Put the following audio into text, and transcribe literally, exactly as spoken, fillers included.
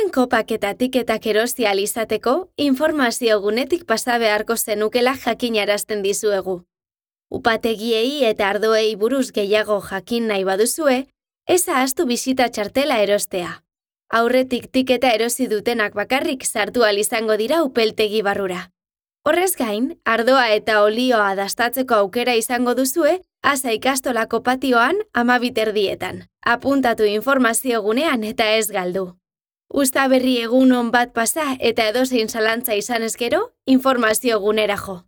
Zuen kopak eta tiketak erosi ahal izateko, informazio gunetik pasa beharko zenukela jakinarazten dizuegu. Upategiei eta ardoei buruz gehiago jakin nahi baduzue, ez ahaztu bisita txartela erostea. Aurretik tiketa erosi dutenak bakarrik sartu ahal izango dira upeltegi barrura. Horrez gain, ardoa eta olioa dastatzeko aukera izango duzue, Asa ikastolako patioan amabit erdietan. Apuntatu informazio gunean eta ez galdu. Uztaberri egun on bat pasa eta edozein zalantza izanez gero, informazio gunera jo.